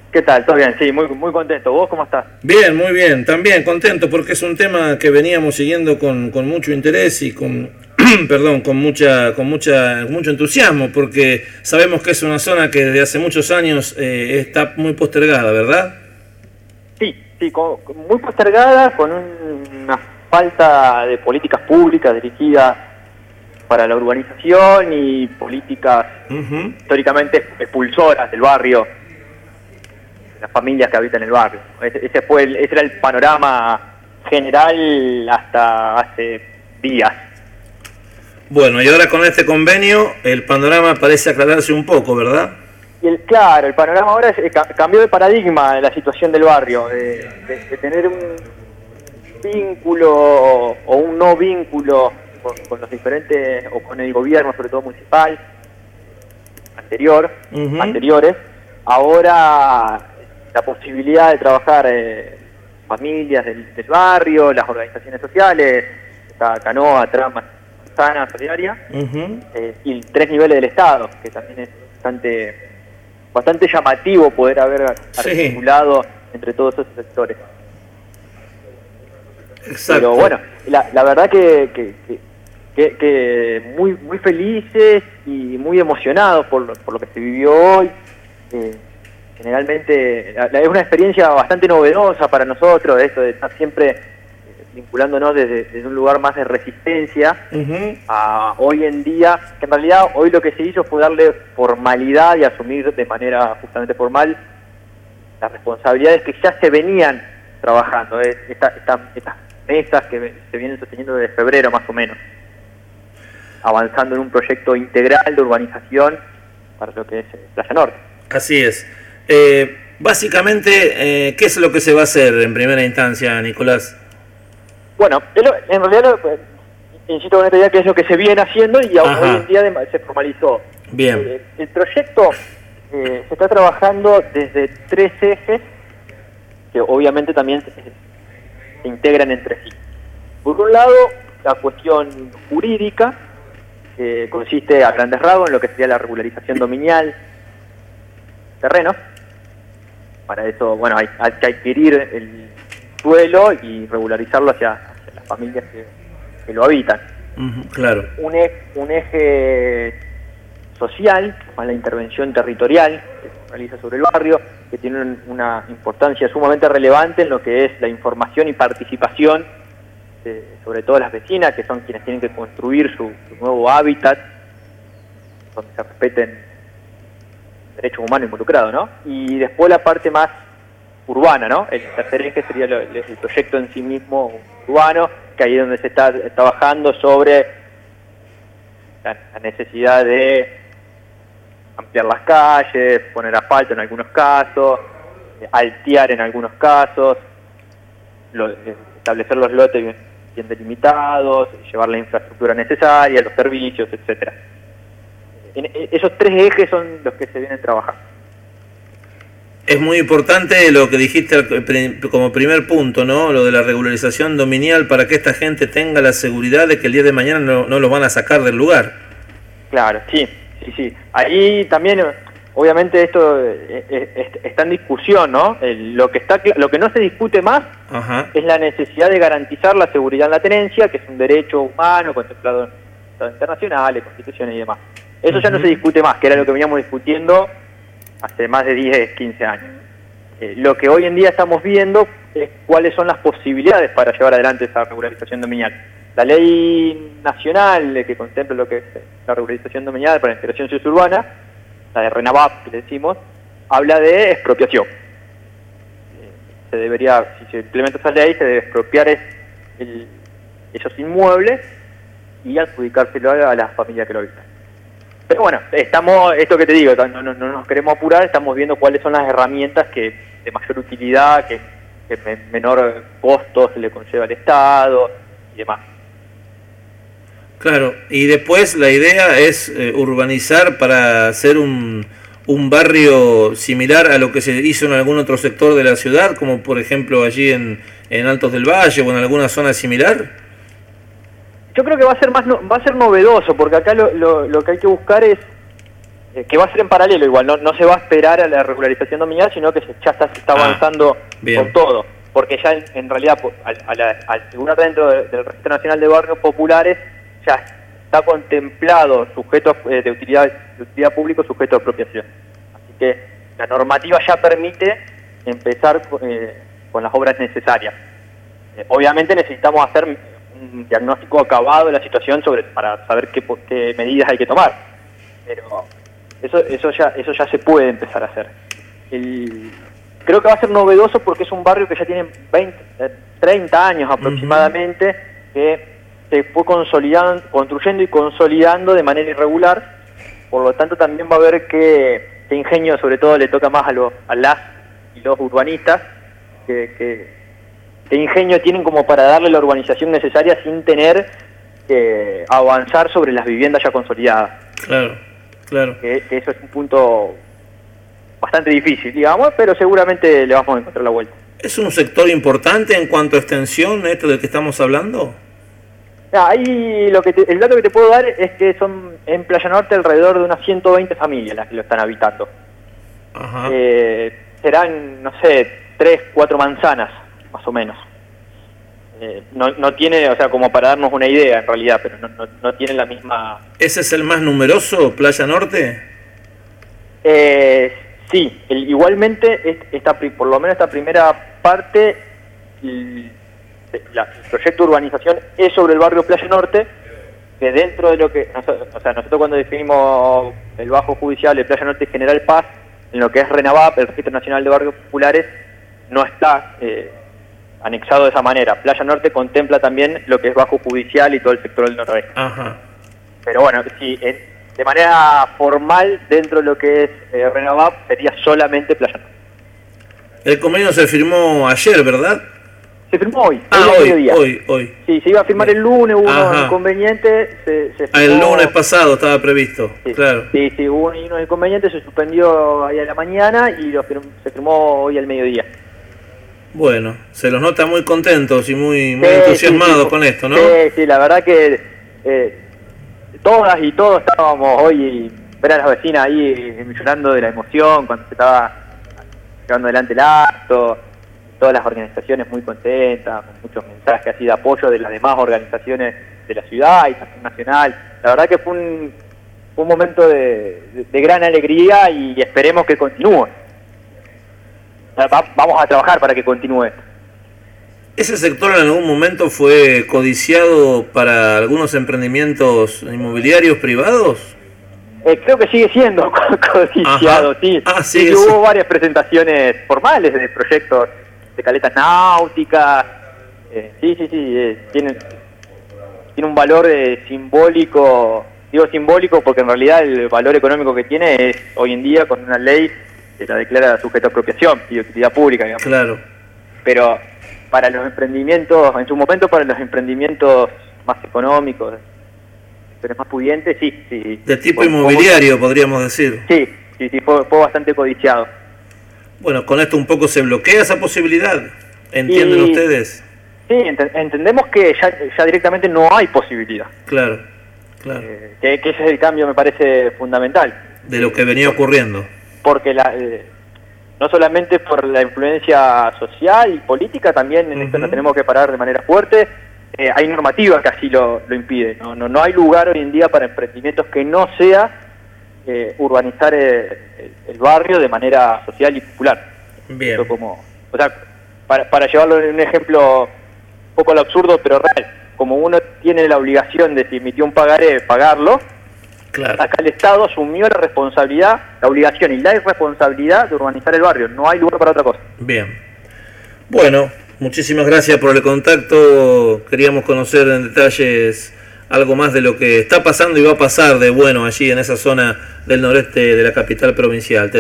¿Qué tal? ¿Todo bien? Sí, muy contento. ¿Vos cómo estás? Bien, muy bien. También contento porque es un tema que veníamos siguiendo con mucho interés y con, perdón, con mucho entusiasmo, porque sabemos que es una zona que desde hace muchos años está muy postergada, ¿verdad? Sí, muy postergada, con una falta de políticas públicas dirigidas para la urbanización y políticas históricamente expulsoras del barrio, de las familias que habitan el barrio. Ese era el panorama general hasta hace días. Bueno, y ahora con este convenio el panorama parece aclararse un poco, ¿verdad? Y el panorama ahora cambió de paradigma de la situación del barrio, de tener un vínculo o un no vínculo con los diferentes, o con el gobierno, sobre todo municipal, anteriores. Ahora la posibilidad de trabajar familias del barrio, las organizaciones sociales, Canoa, Trama, Sana, Solidaria, y 3 niveles del Estado, que también es bastante llamativo poder haber articulado entre todos esos sectores. Exacto. Pero bueno, la verdad que muy felices y muy emocionados por lo que se vivió hoy. Generalmente es una experiencia bastante novedosa para nosotros, esto de estar siempre vinculándonos desde un lugar más de resistencia a hoy en día, que en realidad hoy lo que se hizo fue darle formalidad y asumir de manera justamente formal las responsabilidades que ya se venían trabajando, estas mesas que se vienen sosteniendo desde febrero más o menos, avanzando en un proyecto integral de urbanización para lo que es Playa Norte. Así es. Básicamente, ¿qué es lo que se va a hacer en primera instancia, Nicolás? Bueno, en realidad, insisto con esta idea, que es lo que se viene haciendo y hoy en día se formalizó. Bien. El proyecto se está trabajando desde 3 ejes que obviamente también se integran entre sí. Por un lado, la cuestión jurídica, que consiste a grandes rasgos en lo que sería la regularización dominial de terrenos. Para eso, bueno, hay que adquirir el suelo y regularizarlo hacia las familias que lo habitan. Claro. Un eje social, más la intervención territorial que se realiza sobre el barrio, que tiene una importancia sumamente relevante en lo que es la información y participación, sobre todo las vecinas, que son quienes tienen que construir su nuevo hábitat, donde se respeten derechos humanos involucrados, ¿no? Y después la parte más urbana, ¿no? El tercer eje sería el proyecto en sí mismo urbano, que ahí es donde se está trabajando sobre la necesidad de ampliar las calles, poner asfalto en algunos casos, altear en algunos casos, establecer los lotes bien delimitados, llevar la infraestructura necesaria, los servicios, etcétera. Esos 3 ejes son los que se vienen trabajando. Es muy importante lo que dijiste como primer punto, ¿no? Lo de la regularización dominial, para que esta gente tenga la seguridad de que el día de mañana no los van a sacar del lugar. Claro, sí. Ahí también, obviamente, esto está en discusión, ¿no? Lo que no se discute más es la necesidad de garantizar la seguridad en la tenencia, que es un derecho humano contemplado en tratados internacionales, constituciones y demás. Eso ya no se discute más, que era lo que veníamos discutiendo hace más de 10, 15 años. Lo que hoy en día estamos viendo es cuáles son las posibilidades para llevar adelante esa regularización dominial. La ley nacional que contempla lo que es la regularización dominial para la integración sociourbana, la de RENAVAP que le decimos, habla de expropiación. Si se implementa esa ley, se debe expropiar esos inmuebles y adjudicárselo a las familias que lo habitan. Pero bueno, esto que te digo, no nos queremos apurar, estamos viendo cuáles son las herramientas de mayor utilidad, que menor costo se le conlleva al Estado y demás. Claro, y después la idea es urbanizar para hacer un barrio similar a lo que se hizo en algún otro sector de la ciudad, como por ejemplo allí en Altos del Valle o en alguna zona similar. Yo creo que va a ser novedoso, porque acá lo que hay que buscar es que va a ser en paralelo igual, no se va a esperar a la regularización dominial, sino que ya se está avanzando por todo, porque ya en realidad al figurar dentro del Registro Nacional de Barrios Populares ya está contemplado sujetos de utilidad pública, sujeto de apropiación. Así que la normativa ya permite empezar con las obras necesarias. Obviamente necesitamos hacer un diagnóstico acabado de la situación para saber qué medidas hay que tomar, pero eso ya se puede empezar a hacer. Creo que va a ser novedoso porque es un barrio que ya tiene 30 años aproximadamente, que se fue construyendo y consolidando de manera irregular, por lo tanto también va a haber que ingenio sobre todo le toca más a las y los urbanistas, que ingenio tienen como para darle la urbanización necesaria sin tener que avanzar sobre las viviendas ya consolidadas. Claro. Que eso es un punto bastante difícil, digamos, pero seguramente le vamos a encontrar la vuelta. ¿Es un sector importante en cuanto a extensión, esto del que estamos hablando? Ahí el dato que te puedo dar es que son en Playa Norte alrededor de unas 120 familias las que lo están habitando. Ajá. Serán, no sé, 3, 4 manzanas, más o menos. No tiene, o sea, como para darnos una idea en realidad, pero no tiene la misma... ¿Ese es el más numeroso, Playa Norte? Sí, igualmente, por lo menos esta primera parte, el proyecto de urbanización es sobre el barrio Playa Norte, que dentro de lo que... nosotros cuando definimos el Bajo Judicial de Playa Norte y General Paz, en lo que es RENAVAP, el Registro Nacional de Barrios Populares, no está anexado de esa manera. Playa Norte contempla también lo que es Bajo Judicial y todo el sector del noroeste. Ajá. Pero bueno, sí, de manera formal, dentro de lo que es RENAVAP, sería solamente Playa Norte. El convenio se firmó ayer, ¿verdad? Se firmó hoy. Hoy. Sí, se iba a firmar el lunes, hubo un inconveniente. Se firmó... El lunes pasado estaba previsto, sí, claro. Sí, hubo unos inconvenientes, se suspendió ahí a la mañana y se firmó hoy al mediodía. Bueno, se los nota muy contentos y muy entusiasmados con esto, ¿no? Sí, la verdad que todas y todos estábamos hoy, ver a las vecinas ahí llorando de la emoción cuando se estaba llevando adelante el acto. Todas las organizaciones muy contentas, con muchos mensajes así de apoyo de las demás organizaciones de la ciudad y también nacional. La verdad que fue un momento de gran alegría y esperemos que continúe. Vamos a trabajar para que continúe. ¿Ese sector en algún momento fue codiciado para algunos emprendimientos inmobiliarios privados? Creo que sigue siendo codiciado, sí. Sí. Hubo varias presentaciones formales de proyectos de caletas náuticas. Tiene un valor simbólico. Digo simbólico porque en realidad el valor económico que tiene es hoy en día con una ley que la declara sujeto a apropiación y de utilidad pública, digamos. Claro. Pero para los emprendimientos, en su momento para los emprendimientos más económicos, pero más pudientes, sí. De tipo inmobiliario, podríamos decir. Sí, fue bastante codiciado. Bueno, con esto un poco se bloquea esa posibilidad, ¿entienden ustedes? Sí, entendemos que ya directamente no hay posibilidad. Claro. Que ese es el cambio, me parece fundamental. De lo que venía ocurriendo. Porque no solamente por la influencia social y política, también en esto nos tenemos que parar de manera fuerte. Hay normativa que así lo impide. No hay lugar hoy en día para emprendimientos que no sea urbanizar el barrio de manera social y popular. Bien. Para llevarlo en un ejemplo un poco al absurdo, pero real, como uno tiene la obligación de, si emitió un pagaré, pagarlo, claro. Acá el Estado asumió la responsabilidad, la obligación y la irresponsabilidad de urbanizar el barrio. No hay lugar para otra cosa. Bien. Bueno, muchísimas gracias por el contacto. Queríamos conocer en detalles algo más de lo que está pasando y va a pasar de bueno allí en esa zona del noreste de la capital provincial.